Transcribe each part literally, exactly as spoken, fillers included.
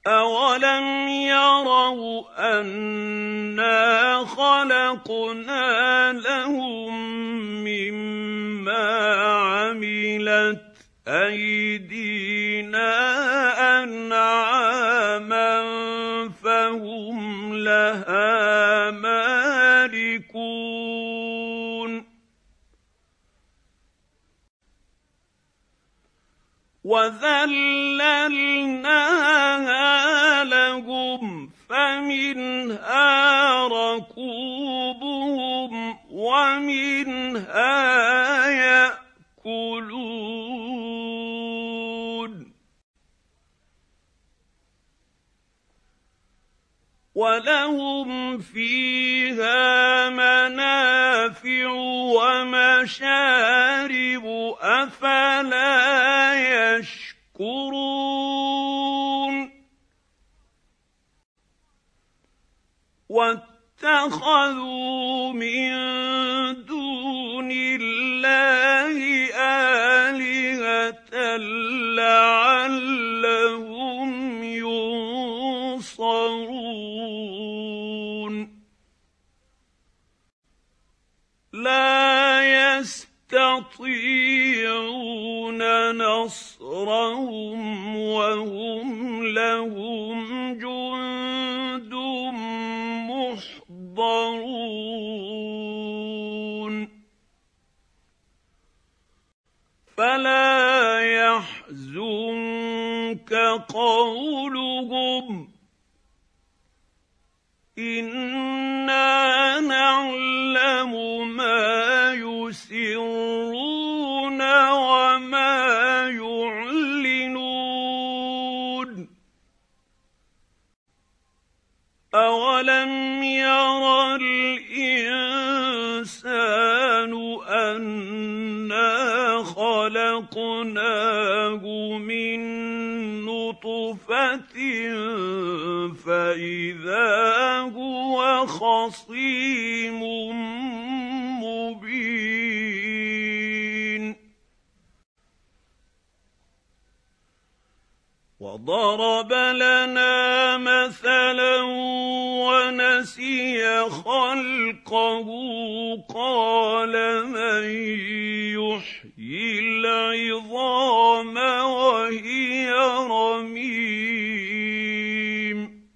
أَوَلَمْ يَرَوْا أَنَّا خَلَقْنَا لَهُم مِّمَّا عَمِلَتْ أَيْدِينَا أَنْعَامًا فَهُمْ لَهَا مَالِكُونَ وَذَلَّلْنَاهَا لَهُمْ فَمِنْهَا رَكُوبُهُمْ وَمِنْهَا يَأْكُلُونَ وَلَهُمْ فِيهَا مَنَافِعُ وَمَشَارِبُ ۖ أَفَلَا يَشْكُرُونَ وَاتَّخَذُوا مِن دُونِ اللَّهِ آلِهَةً لَّعَلَّهُمْ يُنصَرُونَ لَا يَسْتَطِيعُونَ نَصْرَهُمْ وَهُمْ لَهُمْ جُندٌ مُّحْضَرُونَ فَلَا يَحْزُنكَ قَوْلُهُمْ ۘ إِنَّا نَعْلَمُ مَا يُسِرُّونَ وَمَا يُعْلِنُونَ أَوَلَمْ يَرَ الْإِنسَانُ أَنَّا خَلَقْنَاهُ مِن نُّطْفَةٍ فَإِذَا هُوَ خَصِيمٌ مُّبِينٌ وَضَرَبَ لَنَا مَثَلًا وَنَسِيَ خَلْقَهُ قَالَ مَن يُحْيِي الْعِظَامَ وَهِيَ رَمِيمٌ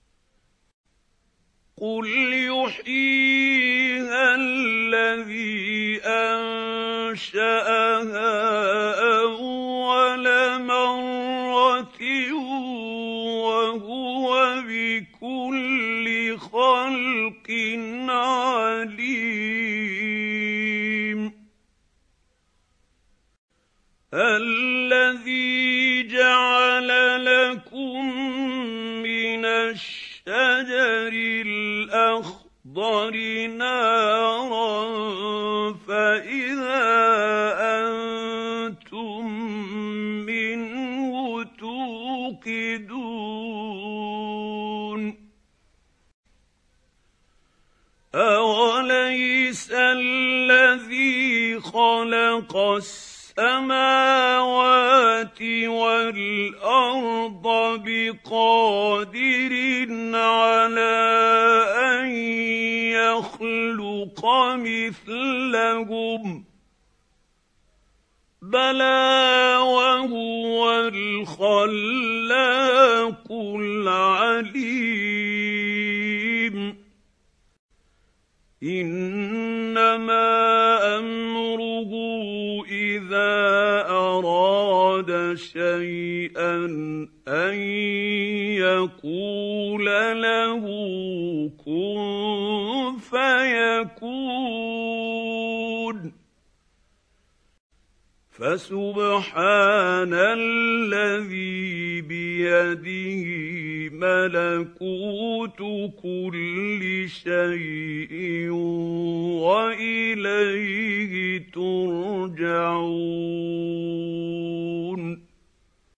قُلْ يُحْيِيهَا الَّذِي أَنشَأَهَا أَوَّلَ مَرَّةٍ وَهُوَ بِكُلِّ خَلْقٍ عَلِيمٌ الَّذِي جَعَلَ لَكُم مِّنَ الشَّجَرِ الْأَخْضَرِ نَارًا فَإِذَا أَنتُم مِّنْهُ تُوقِدُونَ أَوَلَيْسَ الَّذِي خَلَقَ السَّمَاوَاتِ وَالْأَرْضَ بِقَادِرٍ عَلَىٰ أَن يَخْلُقَ مِثْلَهُم ۚ بَلَىٰ وَهُوَ الْخَلَّاقُ الْعَلِيمُ إِنَّمَا أَمْرُهُ إِذَا أَرَادَ شَيْئًا أَن يَقُولَ لَهُ كُن فَيَكُونُ فَسُبْحَانَ الَّذِي بِيَدِهِ مَلَكُوتُ كُلِّ شَيْءٍ وَإِلَيْهِ تُرْجَعُونَ